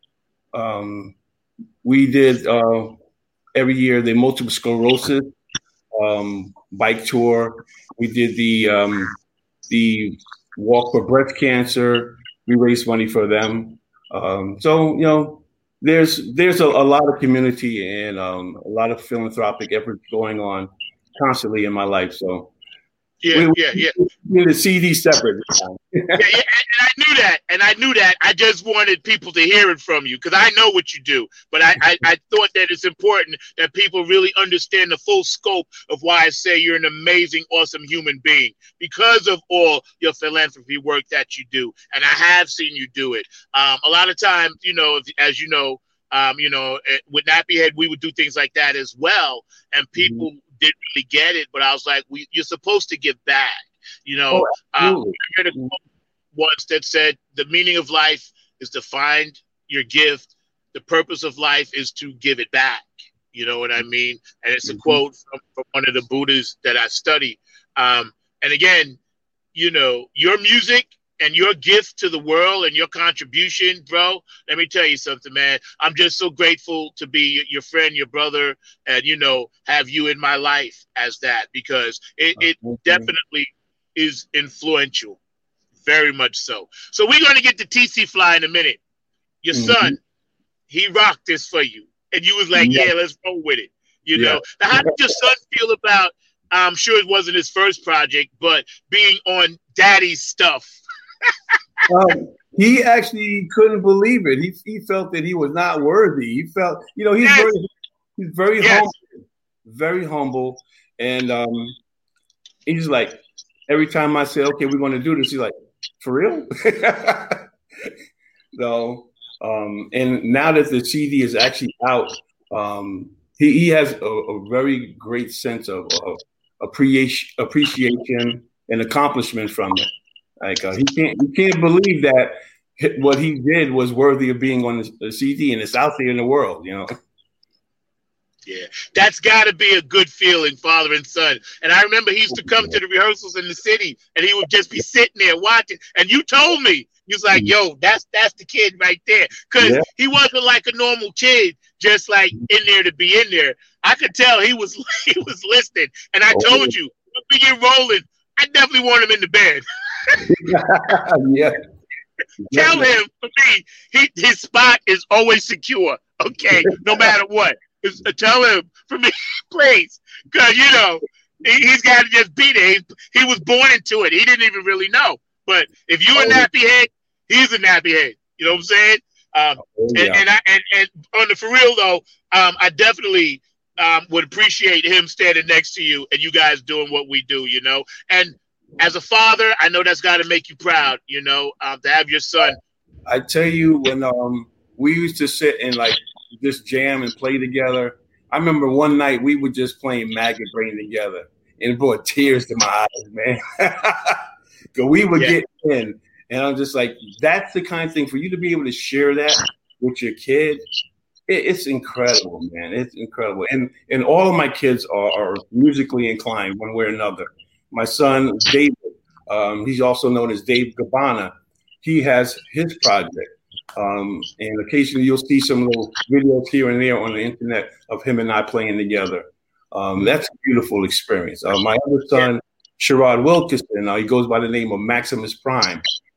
um, we did uh, every year the multiple sclerosis um, bike tour. We did the um, the walk for breast cancer. We raised money for them. Um, so, you know, there's there's a, a lot of community and um, a lot of philanthropic efforts going on constantly in my life. So, yeah, we, yeah, yeah. We the C D separate. yeah, yeah, and I knew that, and I knew that. I just wanted people to hear it from you because I know what you do. But I, I, I thought that it's important that people really understand the full scope of why I say you're an amazing, awesome human being because of all your philanthropy work that you do. And I have seen you do it. Um, a lot of times, you know, if, as you know, um, you know, with Nappy Head, we would do things like that as well, and people mm-hmm. didn't really get it. But I was like, we, you're supposed to give back. You know, oh, um, I heard a quote once that said, the meaning of life is to find your gift. The purpose of life is to give it back. You know what I mean? And it's a mm-hmm. quote from, from one of the Buddhas that I study. Um, and again, you know, your music and your gift to the world and your contribution, bro, let me tell you something, man. I'm just so grateful to be your friend, your brother, and, you know, have you in my life as that, because it, it okay. definitely is influential, very much so. So we're going to get to T C Fly in a minute. Your mm-hmm. son, he rocked this for you, and you was like, yeah, yeah let's roll with it. You yeah. know, now how did your son feel about, I'm sure it wasn't his first project, but being on Daddy's stuff? um, he actually couldn't believe it. He he felt that he was not worthy. He felt, you know, he's yes. very he's very yes. humble, very humble, and um, he's like, every time I say, okay, we're going to do this, he's like, for real? So, um, and now that the C D is actually out, um, he, he has a, a very great sense of, of appreciation, appreciation and accomplishment from it. Like uh, he can't, he can't believe that what he did was worthy of being on the C D, and it's out there in the world, you know. Yeah, that's got to be a good feeling, father and son. And I remember he used to come to the rehearsals in the city, and he would just be sitting there watching. And you told me, he was like, "Yo, that's that's the kid right there," because yeah. he wasn't like a normal kid, just like in there to be in there. I could tell he was he was listening. And I oh. told you, when we get rolling, I definitely want him in the band. yeah. Tell him, for me, he, his spot is always secure. Okay, no matter what. Uh, tell him for me, please, because you know he, he's got to just be there. He, he was born into it. He didn't even really know. But if you're a nappy head, he's a nappy head. You know what I'm saying? Um, oh, yeah. and, and I and, and on the for real though, um, I definitely um, would appreciate him standing next to you and you guys doing what we do. You know, and as a father, I know that's got to make you proud. You know, um, to have your son. I tell you, when um, we used to sit and like. Just jam and play together. I remember one night we were just playing Maggot Brain together, and it brought tears to my eyes, man. Because we would yeah. get in, and I'm just like, that's the kind of thing for you to be able to share that with your kid. It, it's incredible, man. It's incredible, and and all of my kids are, are musically inclined one way or another. My son David, um, he's also known as Dave Gabbana. He has his project. Um, and occasionally you'll see some little videos here and there on the internet of him and I playing together. Um, that's a beautiful experience. Uh, my other son, Sherrod Wilkinson, uh, he goes by the name of Maximus Prime.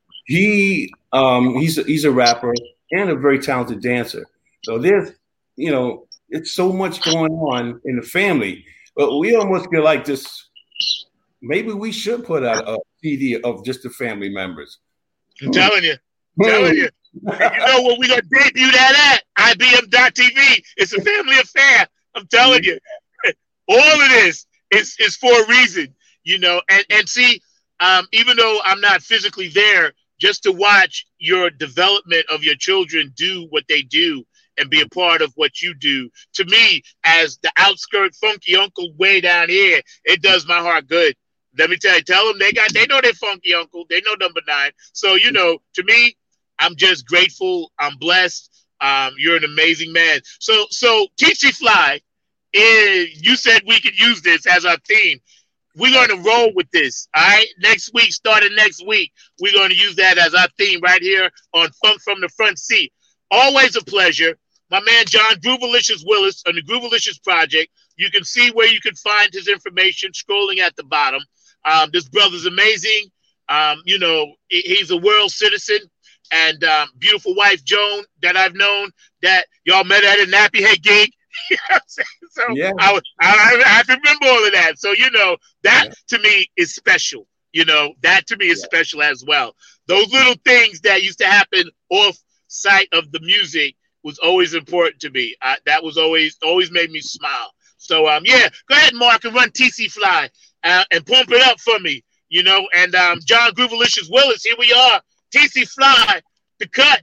He um, he's a, he's a rapper and a very talented dancer. So there's, you know, it's so much going on in the family. But we almost feel like this. Maybe we should put out a C D of just the family members. I'm telling you, I'm telling you. And you know what we're going to debut that at? I B M dot T V. It's a family affair. I'm telling you. All of this is, is for a reason, you know. And, and see, um, even though I'm not physically there, just to watch your development of your children do what they do and be a part of what you do, to me, as the outskirt funky uncle way down here, it does my heart good. Let me tell you, tell them they got, they know their funky uncle. They know number nine. So, you know, to me, I'm just grateful. I'm blessed. Um, you're an amazing man. So, so T C Fly, is, you said we could use this as our theme. We're going to roll with this. All right. Next week, starting next week, we're going to use that as our theme right here on Funk from the Front Seat. Always a pleasure. My man, John Groovalicious Willis on the Groovalicious Project. You can see where you can find his information scrolling at the bottom. Um, this brother's amazing. Um, you know, he's a world citizen. And um, beautiful wife Joan that I've known that y'all met at a Nappy Head gig. You know what I'm saying? So yeah. I, I, I have to remember all of that. So, you know, that yeah. to me is special. You know, that to me is yeah. special as well. Those little things that used to happen off site of the music was always important to me. I, that was always, always made me smile. So, um, yeah, go ahead, Mark, and run T C Fly uh, and pump it up for me, you know. And um, John Groovalicious Willis, here we are. T C Fly, the cut.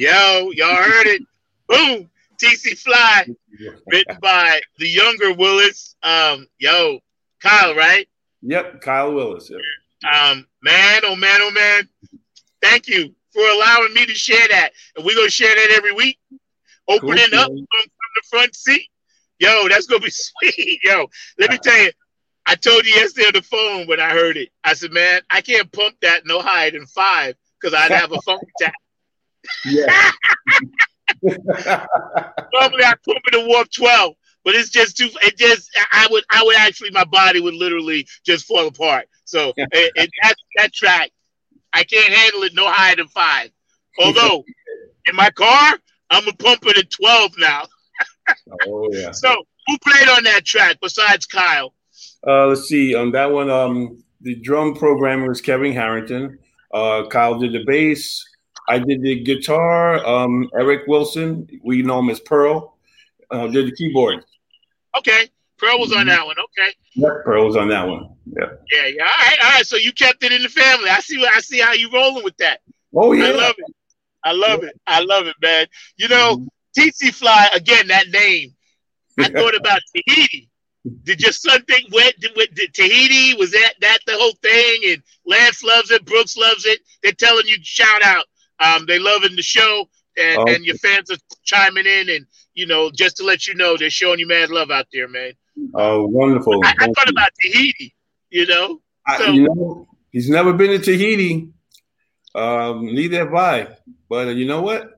Yo, y'all heard it. Boom. T C Fly, written by the younger Willis. Um, yo, Kyle, right? Yep, Kyle Willis. Yep. Um, man, oh man, oh man. Thank you for allowing me to share that. And we're gonna share that every week. Opening cool, up from, from the front seat. Yo, that's gonna be sweet. Yo, let me tell you, I told you yesterday on the phone when I heard it. I said, man, I can't pump that no higher than five because I'd have a phone tap. Yeah. Normally I pump it to warp twelve, but it's just too. It just I would I would actually my body would literally just fall apart. So it, it, that that track I can't handle it no higher than five. Although in my car I'm gonna pump it at twelve now. Oh yeah. So who played on that track besides Kyle? Uh, let's see. On that one, um, the drum programmer was Kevin Harrington. Uh, Kyle did the bass. I did the guitar. Um, Eric Wilson, we know him as Pearl, uh, did the keyboard. Okay, Pearl was on that one. Okay. Yeah, Pearl was on that one. Yeah. Yeah, yeah. All right, all right. So you kept it in the family. I see. I see how you rolling with that. Oh yeah. I love it. I love yeah. it. I love it, man. You know, mm-hmm. T C Fly again. That name. I thought about Tahiti. Did your son think went did, did Tahiti? Was that that the whole thing? And Lance loves it. Brooks loves it. They're telling you shout out. Um, they loving the show, and, oh. and your fans are chiming in, and you know, just to let you know, they're showing you mad love out there, man. Oh, wonderful! I, I thought about Tahiti, you know. I, so, you know, he's never been to Tahiti. Um, neither have I. But uh, you know what?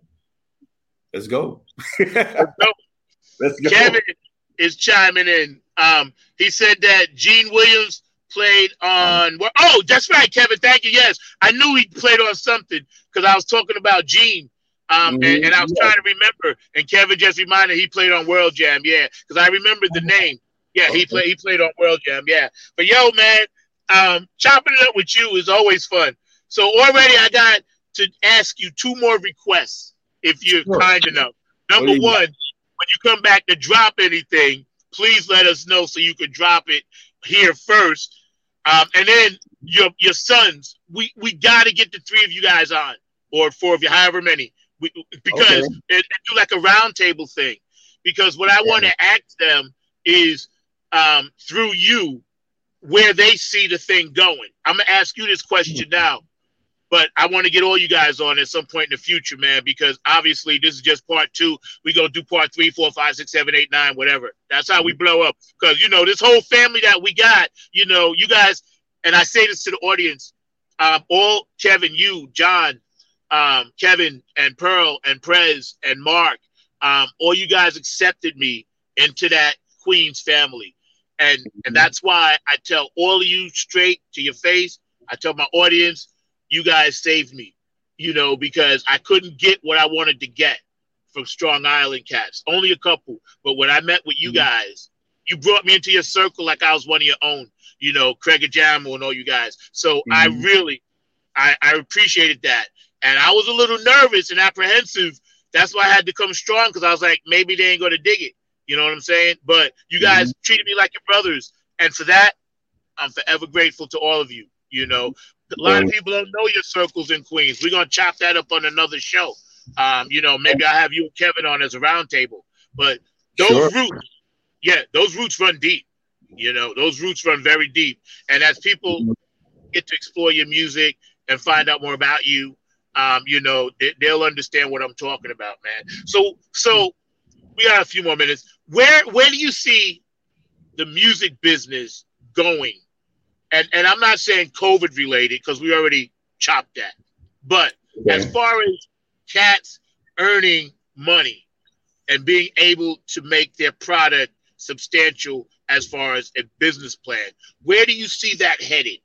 Let's go. Let's go. Let's go. Kevin is chiming in. Um, he said that Gene Williams played on. Oh, that's right, Kevin. Thank you. Yes, I knew he played on something because I was talking about Gene, um, mm-hmm. and, and I was yeah. trying to remember. And Kevin just reminded he played on World Jam. Yeah, because I remembered the name. Yeah, okay. he played. He played on World Jam. Yeah, but yo, man, um, chopping it up with you is always fun. So already I got to ask you two more requests if you're sure. kind enough. Number one, when you come back to drop anything, please let us know so you can drop it here first. Um, and then your your sons, we, we got to get the three of you guys on, or four of you, however many, we, because okay. it, it do like a round table thing. Because what I want to ask them is um, through you where they see the thing going. I'm going to ask you this question now, but I want to get all you guys on at some point in the future, man, because obviously this is just part two. We're going to do part three, four, five, six, seven, eight, nine, whatever. That's how we blow up. Because, you know, this whole family that we got, you know, you guys, and I say this to the audience, um, all Kevin, you, John, um, Kevin and Pearl and Prez and Mark, um, all you guys accepted me into that Queens family. And, and that's why I tell all of you straight to your face. I tell my audience, you guys saved me, you know, because I couldn't get what I wanted to get from Strong Island Cats. Only a couple. But when I met with you guys, you brought me into your circle like I was one of your own, you know, Craig Ajamo and all you guys. So mm-hmm. I really, I, I appreciated that. And I was a little nervous and apprehensive. That's why I had to come strong, because I was like, maybe they ain't going to dig it. You know what I'm saying? But you guys mm-hmm. treated me like your brothers. And for that, I'm forever grateful to all of you. You know, a lot of people don't know your circles in Queens. We're going to chop that up on another show. Um, you know, maybe I'll have you and Kevin on as a roundtable. But those sure. roots, yeah, those roots run deep. You know, those roots run very deep. And as people mm-hmm. get to explore your music and find out more about you, um, you know, they, they'll understand what I'm talking about, man. So, so we got a few more minutes. Where, where do you see the music business going? And and I'm not saying COVID related, because we already chopped that. But okay. as far as cats earning money and being able to make their product substantial as far as a business plan, where do you see that headed?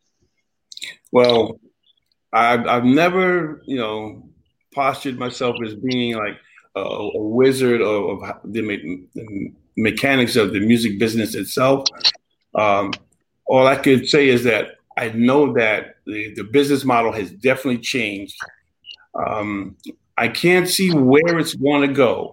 Well, I've, I've never, you know, postured myself as being like a, a wizard of, of the, me- the mechanics of the music business itself. Um, all I could say is that I know that the, the business model has definitely changed. Um, I can't see where it's going to go.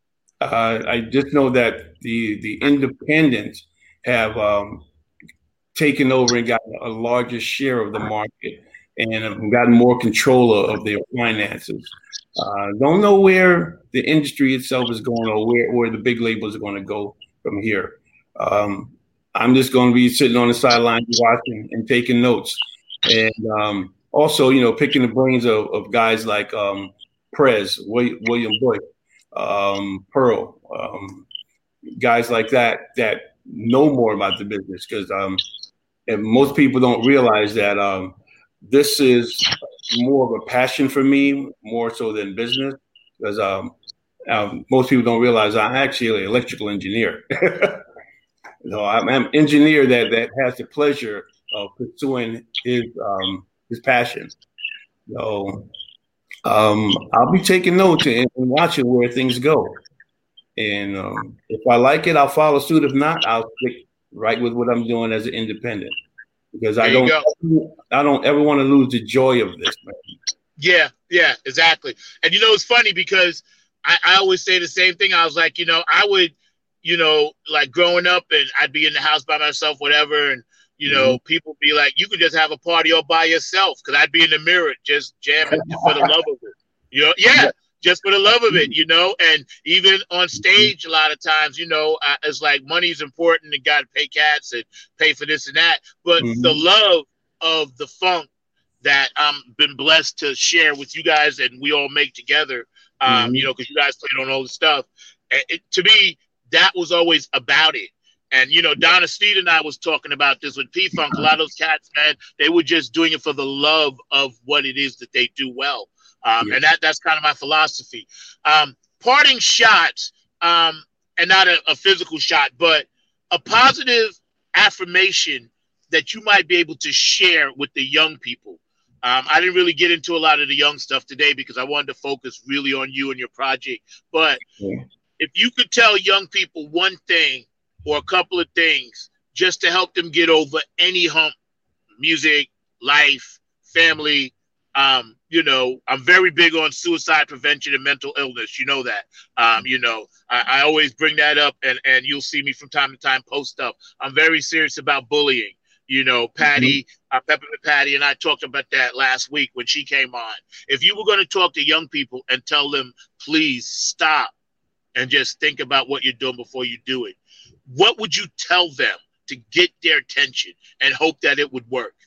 Uh, I just know that the the independents have um, taken over and gotten a larger share of the market and have gotten more control of their finances. Uh, don't know where the industry itself is going or where, where the big labels are going to go from here. Um, I'm just going to be sitting on the sidelines watching and taking notes. And um, also, you know, picking the brains of, of guys like um, Prez, William, William Boyd, um, Pearl, um, guys like that that know more about the business, because um, and most people don't realize that um, this is more of a passion for me, more so than business, because um, um, most people don't realize I'm actually an electrical engineer. So I'm an engineer that, that has the pleasure of pursuing his um, his passion. So um, I'll be taking notes and, and watching where things go. And um, if I like it, I'll follow suit. If not, I'll stick right with what I'm doing as an independent, because there I don't I don't ever want to lose the joy of this, man. Yeah, yeah, exactly. And you know, it's funny because I, I always say the same thing. I was like, you know, I would, you know, like growing up and I'd be in the house by myself, whatever. And, you know, mm-hmm. people be like, you could just have a party all by yourself. Cause I'd be in the mirror, just jamming for the love of it. You know, yeah, yeah, just for the love of it, you know, and even on stage, a lot of times, you know, uh, it's like money's important and got to pay cats and pay for this and that. But mm-hmm. the love of the funk that I've been blessed to share with you guys and we all make together, um, mm-hmm. you know, cause you guys played on all the stuff. It, it, to me, that was always about it. And, you know, Donna Sneed and I was talking about this with P-Funk. A lot of those cats, man, they were just doing it for the love of what it is that they do well. Um, yeah. And that that's kind of my philosophy. Um, parting shots, um, and not a, a physical shot, but a positive affirmation that you might be able to share with the young people. Um, I didn't really get into a lot of the young stuff today because I wanted to focus really on you and your project. But yeah. if you could tell young people one thing or a couple of things just to help them get over any hump, music, life, family, um, you know, I'm very big on suicide prevention and mental illness. You know that. Um, you know, I, I always bring that up, and, and you'll see me from time to time post stuff. I'm very serious about bullying. You know, Patty, mm-hmm. uh, Peppermint Patty, and I talked about that last week when she came on. If you were going to talk to young people and tell them, please stop and just think about what you're doing before you do it, what would you tell them to get their attention and hope that it would work?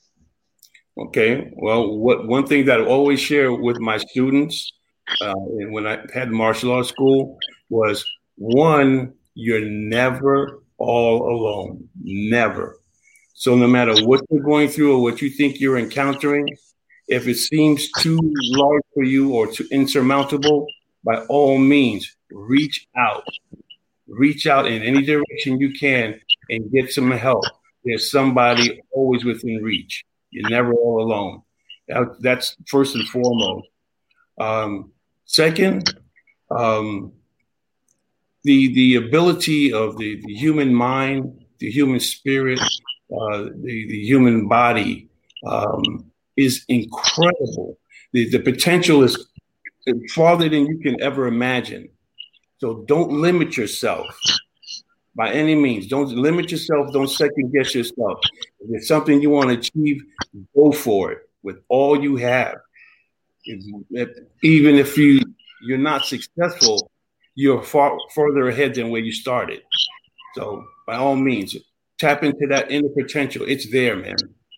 Okay. Well, what one thing that I always share with my students uh, and when I had martial arts school was, one, you're never all alone. Never. So no matter what you're going through or what you think you're encountering, if it seems too large for you or too insurmountable, by all means, reach out. Reach out in any direction you can and get some help. There's somebody always within reach. You're never all alone. That, that's first and foremost. Um, second, um, the the ability of the, the human mind, the human spirit, uh, the, the human body um, is incredible. The, the potential is farther than you can ever imagine. So don't limit yourself by any means. Don't limit yourself. Don't second guess yourself. If there's something you want to achieve, go for it with all you have. If, even if you, you're not successful, you're far further ahead than where you started. So by all means, tap into that inner potential. It's there, man.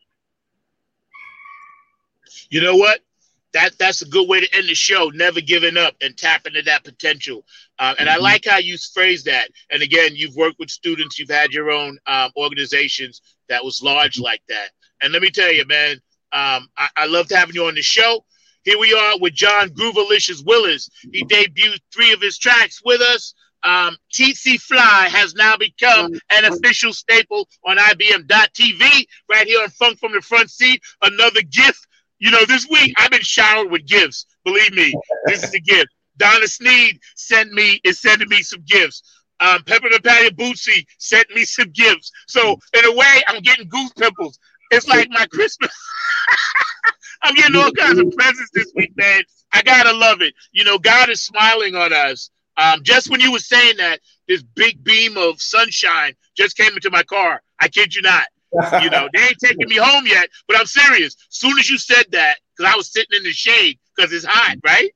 You know what? That that's a good way to end the show. Never giving up and tap into that potential. Uh, and mm-hmm. I like how you phrase that. And again, you've worked with students. You've had your own um, organizations that was large like that. And let me tell you, man, um, I, I loved having you on the show. Here we are with John Groovalicious Willis. He debuted three of his tracks with us. Um, T C Fly has now become an official staple on I B M dot T V right here on Funk from the Front Seat. Another gift. You know, this week I've been showered with gifts. Believe me, this is a gift. Donna Sneed sent me is sending me some gifts. Um, Peppermint Patty Bootsy sent me some gifts. So in a way, I'm getting goose pimples. It's like my Christmas. I'm getting all kinds of presents this week, man. I gotta love it. You know, God is smiling on us. Um, just when you were saying that, this big beam of sunshine just came into my car. I kid you not. You know, they ain't taking me home yet, but I'm serious. Soon as you said that, because I was sitting in the shade because it's hot, right?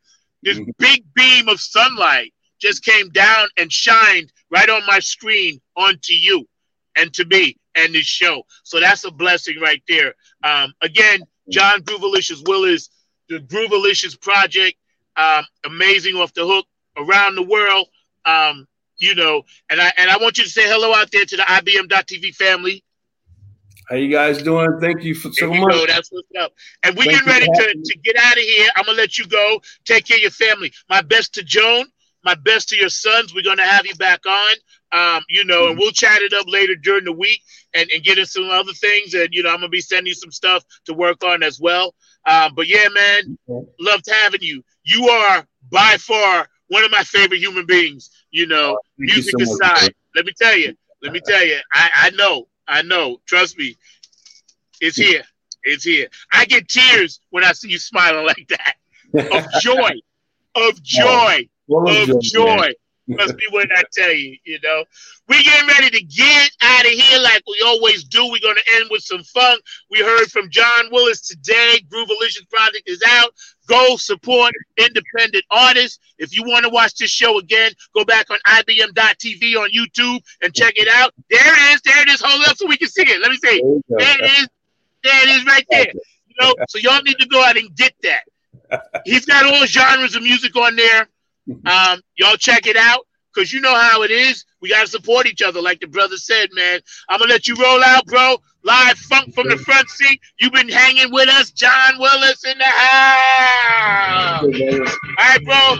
this big beam of sunlight just came down and shined right on my screen onto you and to me and this show. So that's a blessing right there. Um, again, John Groovalicious Willis, the Groovalicious Project, um, amazing off the hook around the world. Um, you know, and I and I want you to say hello out there to the I B M dot T V family. How you guys doing? Thank you for so you much. Know, that's what's up. And we get ready to, to get out of here. I'm gonna let you go. Take care of your family. My best to Joan. My best to your sons. We're gonna have you back on. Um, you know, and we'll chat it up later during the week and, and get into some other things. And you know, I'm gonna be sending you some stuff to work on as well. Um, but yeah, man, okay. Loved having you. You are by far one of my favorite human beings. You know, oh, music you so aside. Much, let me tell you. Let me tell you. I, I know. I know. Trust me. It's here. It's here. I get tears when I see you smiling like that. Of joy. Of joy. Oh, of joy. joy. Must be what I tell you, you know. We're getting ready to get out of here like we always do. We're going to end with some funk. We heard from John Willis today. Groovalicious Project is out. Go support independent artists. If you want to watch this show again, go back on I B M dot T V on YouTube and check it out. There it is. There it is. Hold up so we can see it. Let me see. There it is. There it is right there. You know, so y'all need to go out and get that. He's got all genres of music on there. Um, y'all check it out because you know how it is. We got to support each other, like the brother said, man. I'm going to let you roll out, bro. Live funk from the front seat. You've been hanging with us. John Willis in the house. All right, bro.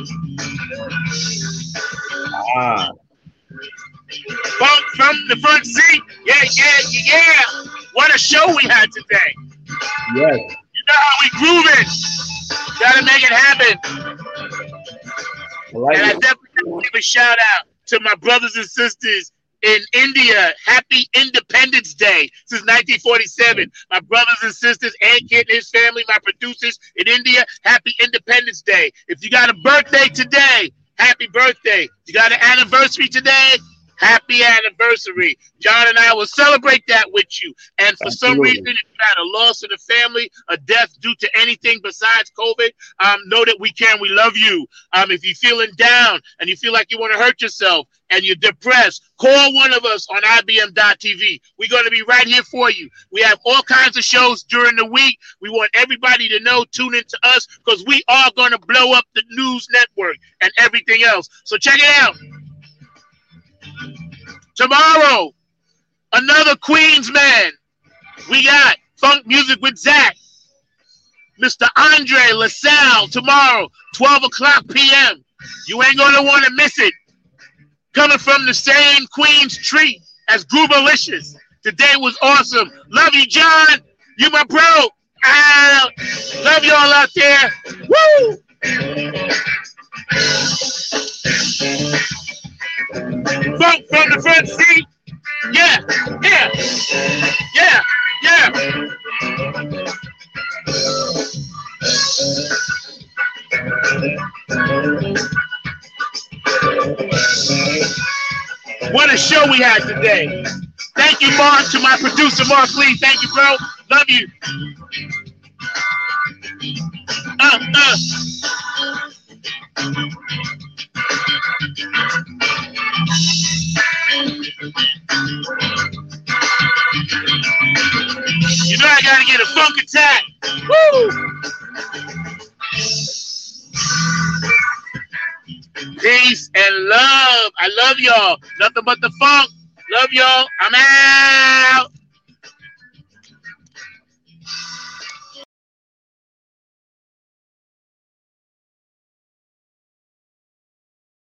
Ah. Funk from the front seat. Yeah, yeah, yeah. What a show we had today. Yes. You know how we grooving. Got to make it happen. I like and it. I definitely give a shout out to my brothers and sisters in India. Happy Independence Day since nineteen forty-seven. My brothers and sisters, Ant Kit and his family, my producers in India, happy Independence Day. If you got a birthday today, happy birthday. If you got an anniversary today, happy anniversary. John and I will celebrate that with you. And for Absolutely. some reason, if you had a loss in the family, a death due to anything besides COVID, um, know that we can. We love you. Um, if you're feeling down and you feel like you want to hurt yourself and you're depressed, call one of us on I B M dot T V. We're going to be right here for you. We have all kinds of shows during the week. We want everybody to know, tune into us because we are going to blow up the news network and everything else. So check it out. Tomorrow, another Queens man. We got Funk Music with Zach. Mister Andre LaSalle tomorrow, twelve o'clock p m You ain't going to want to miss it. Coming from the same Queens tree as Groovalicious. Today was awesome. Love you, John. You my bro. Ah, love y'all out there. Woo! Funk from the front seat. Yeah, yeah, yeah, yeah. What a show we had today. Thank you, Mark, to my producer, Mark Lee. Thank you, bro. Love you. Uh, uh. You know I gotta get a funk attack. Woo! Peace and love. I love y'all. Nothing but the funk. Love y'all. I'm out.